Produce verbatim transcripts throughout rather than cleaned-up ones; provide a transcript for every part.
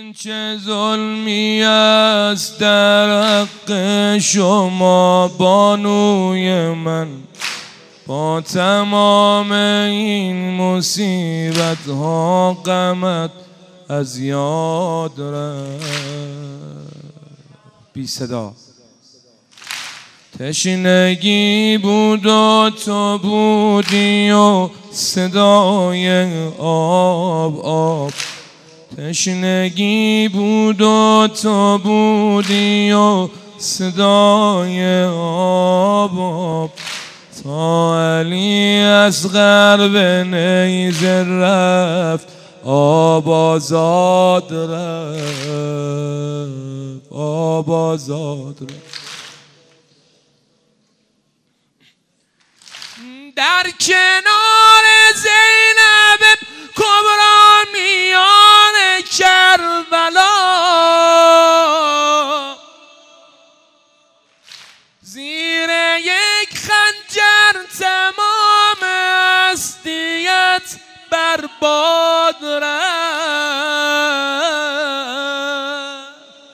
چه ظلمی است در حق شما بانوی من، با تمام این مصیبت ها غمت از یاد رفت. بی صدا تشنگی بود و تو بودی و صدای آب آب، تشنگی بود و تو بودی و صدای آب آب، تا علی اصغر به نیزه رفت آب آزاد رفت، آب آزاد رفت. در کنار زینب کبرا میان کربلا، زیر یک خنجر تمام هستیت برباد رفت.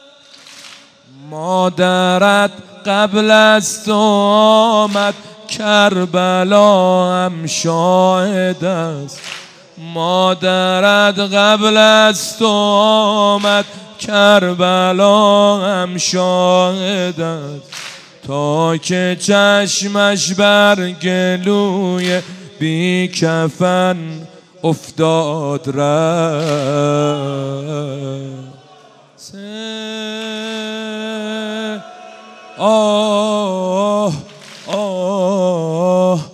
مادرت قبل از تو آمد کربلا هم شاهد است، مادرت قبل از تو آمد کربلا هم شاهد است، تا که چشمش بر گلوی بی کفن افتاد رفت. آه آه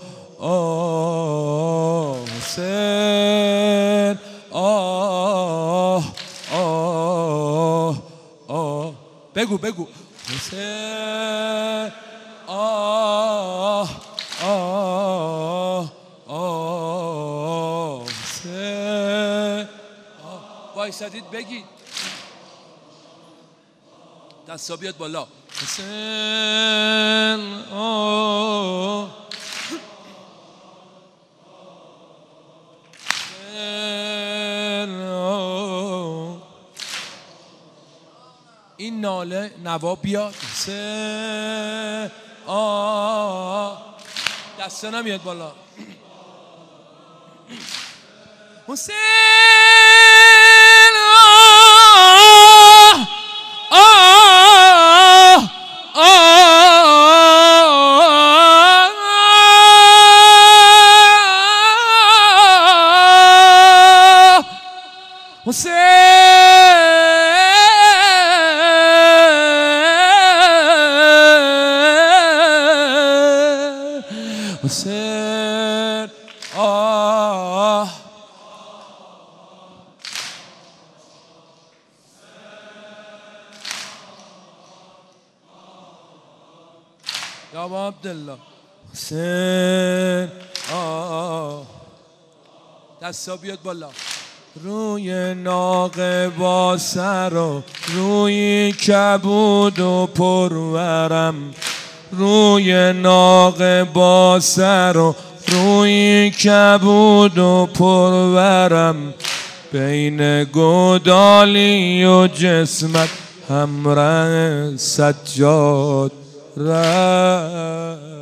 آه حسین، آه آه آه بگو بگو حسین، آه آه آه حسین. وایسادید بگید، دستا بیاد بالا. حسین آه حسین آه. این ناله نوا بیاد. حسین آه، دستا نمیاد بالا. حسین حسین حسین آه یا ابا عبدالله. حسین آه، دستا بیاد بالا. روی ناقه با سر و روی کبود و پرورم، روی ناقه با سر و روی کبود و پرورم، بین گودالی و جسمت همراه سجاد رفت.